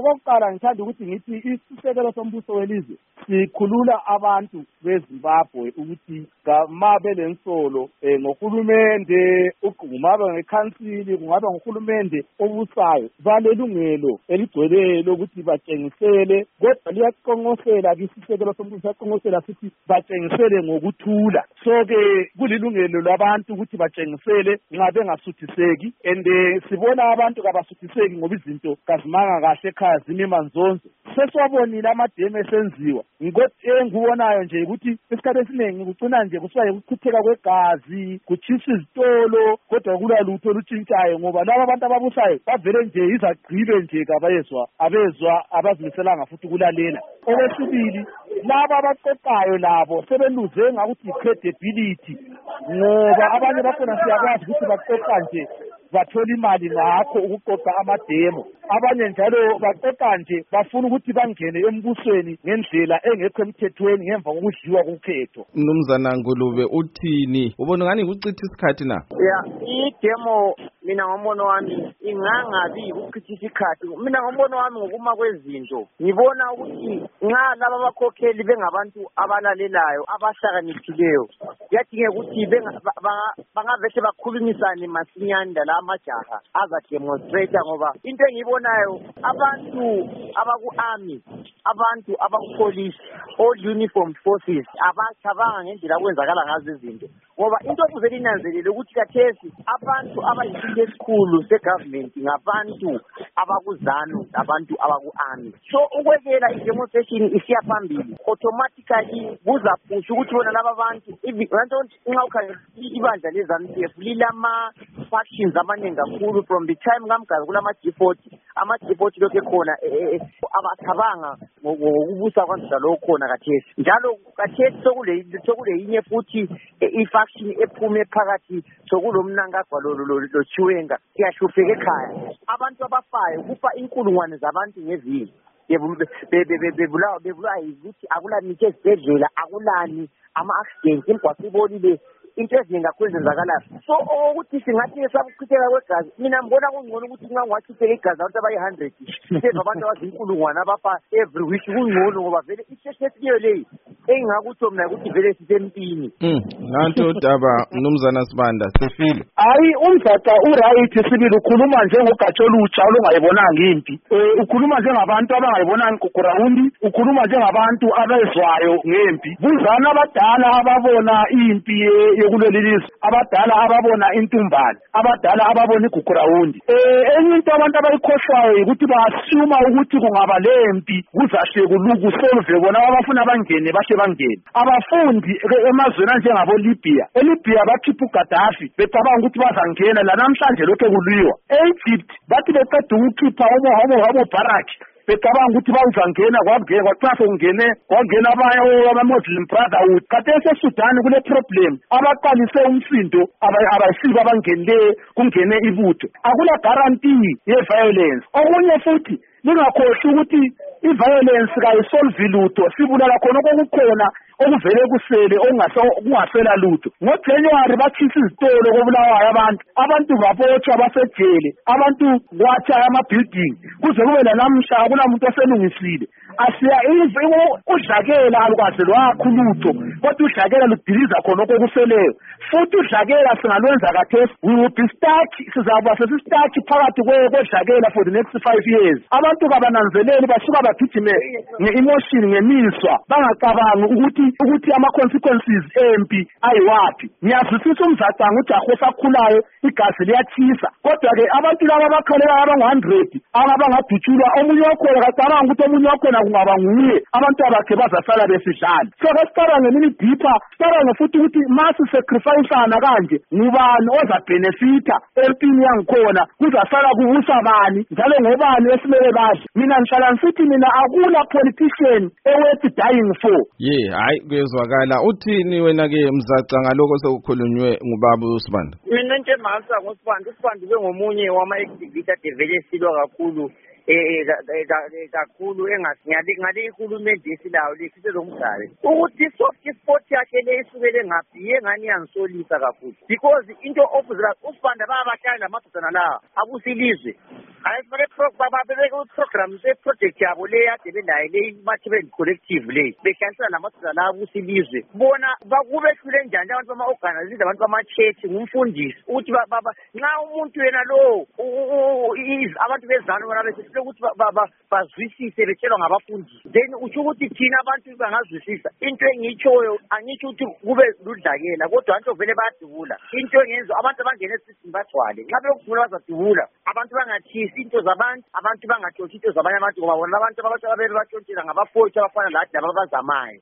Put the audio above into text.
okokuqala ngithanda ukuthi ngithi isisekelo sombuso welizwe sikhulula abantu beZimbabwe ukuthi ma belensolo ngohulumende kungabe ngekhansili kungabe ngohulumende obusayo balelungelo eligcweleyo lokuthi batshengisele kodwa liyaqonqosela isisekelo sombuso yaqonqosela sithi batshengisele ngokuthula so-ke kulilungelo labantu ukuthi batshengisele nxa bengasuthiseki and sibona abantu kabasuthiseki ngoba izinto kazimanga kahle ekhaya zimi manzonzo sesiwabonile amademe esenziwa engikubonayo nje ukuthi isikhathi esiningi kucina nje kusuka ukuchitheka kwegazi kuchisa izitolo kodwa kula lutho olutshintshayo ngoba laba abantu ababusayo bavele nje izagqibe nje abezwa abazimiselanga futhi ukulalela. Okwesibili laba abaqoqayo labo sebeluze ngakuthi credibility ngoba abanye bakhona siyakwazi ukuthi baqoqa nje bathola imali ngakho ukuqoqa amademo, abanye njalo baqoqa nje bafuna ukuthi bangene embusweni ngendlela engekho emthethweni ngemva kokudliwa kukhetho. Mnumzana Ngulube uthini? Ubona ngani ukuchitha isikhathi na? Idemo mina ngombono wami ingangabi ukuchitha isikhathi. Mina ngombono wami ngokuma kwezinto ngibona ukuthi nxa laba abakhokheli bengabantu abalalelayo abahlakaniphileyo kuyadingeka ukuthi bangavese bakhulumisane masinyane la amajaha azademonstrate ngoba into engibonayo abantu abaku-army abantu abaku-police all uniform forces abacabanga ngendlela kwenzakala ngazo izinto ngoba into okuze linanzelele ukuthi kathesi abantu abayisilo esikhulu se-government ngabantu abakuzanu abantu abaku-army so ukwekela i-demonstration isiya phambili automatically kuzaphusha ukuthi bona laba bantu nxa ukhangela ibandla le-ZANU-PF lilama-factions amaningi kakhulu from the time kaMgazi kulama-G40 ama-G40 lokhu ekhona abacabanga ngokubusa kwanzisa lokho khona kathesi njalo kathesi sokuleyinye futhi i-faction ephume phakathi sokulomnankagwa lo Chiwenga kuyahlupheka ekhaya abantu abafayo kufa inkulungwane zabantu ngeviki bebulawa yikuthi akulamithi ezibhedlela akulani ama-accident imigwaqo ibonile into eziningi kakhulu ezenzakalayo so ukuthi singathi esabuchitheka kwegazi mina ngibona kungcono ukuthi nxa ungachitheka igazi abantu abayi-100 seva abantu abazinkulungwane abafa every week kungcono ngoba vele isesesileyo leyi engingakutho mina ukuthi vele sisempini. Nanto daba Mnumzana Sibanda sefile. Hayi umzata uright sibili ukhuluma njengogatsha olutsha olungayibonanga impi. Ukhuluma njengabantu abangayibonanga kuground, ukhuluma njengabantu abezwayo ngempi. Buzana abadala ababona impi yokulelizwe, abadala ababona intumbane, abadala ababona iguground. Enye into abantu abayikhohlwayo ukuthi ba-assume ukuthi kungaba lempi kuzahle kuluku solve bona abafuna bangene bahle bangene. Abafundi emazweni njengabo Libya, eLibya bakhipha uGaddafi becabanga ukuthi bazangena la namhlanje lokho kulwiwa. Egypt bathi beqeda ukukhipha homo Barak becabanga ukuthi bazangena kwangena abanye ama-Muslim Brotherhood. Khathesi eSudan kule problem abaqalise umsindo abayisiba abangenile kungene ibutho. Akula guarantee ye-violence. Okunye futhi lingakhohlwa ukuthi i-violence kayisolve lutho sibulala khona okukhona okuvele kusele okungasela lutho. NgoJanuary bakhisa izitolo kobulawayo abantu babotshwa basejele, abantu kwatsha ama-building kuze kube lanamhla akunamuntu oselungisile. Asiya udlakela alukwazi lwakho lutho kodwa udlakela ludiliza khona okufeleyo futhi udlakela singalwenza kathesi we will be stuck sizaba sesistuck phakathi kodlakela for the next 5 years. Abantu kabananzeleli basuka bagijime nge-emotion ngemiswa bangacabangi ukuthi ama-consequences empi ayiwapi. Ngiyazwisisa umzacanga ujaho osakhulayo igazi liyachisa kodwa-ke abantu laba abakhalelayo abangu-100 abangadutshulwa omunye wakhona kacabanga ukuthi omunye wakhona kungaba nguye abantu abakhe bazasala besidlala. So kasicabange nini deeper sicabange futhi ukuthi masisacrificeana kanje ngubani ozabhenefitha empini yangikhona kuzasala kubusa bani njalo ngobani esimele kahle. Mina ngihlala ngisithi mina akula politician eworth dying for. Hayi kuyezwakala. Uthini wena-ke Mzaca ngaloko sekukhulunywe ngubaba uSibanda? Mina into emangisa ngoSibanda, uSibanda ube ngomunye wama-activist ade vele silwa kakhulu kakhulu ngale ihulumende esilayo lesizwe lomdali ukuthi soft sport yakhe le isukele ngaphi yengani yangisolisa kakhulu because into ofuzela usibanda bayabahlala namadodana lawa abusilizwe ayifake program se-project yabo le yade benayo le Machiven Collective le behlanganisana namadodana lawa abusilizwe bona bakubehlule njani abantu bama-organize abantu bama-church ngumfundisi ukuthi nxa umuntu yena lo abantu bezalo bona besifike ukuthi bazwisise betshelwa ngabafundisi then utsho ukuthi thina abantu bangazwisisa into engiyitshoyo angitsho ukuthi kube ludlakela kodwa abantu vele bayadubula into engenziwa abantu abangena esisini bagcwale nxa bekudubula bazadubula abantu bangathisi into zabantu abantu bangatshotshi into zabanye abantu ngoba bona abantu abatsha babele batshontshela ngabafothi abafana lathi ababazamayo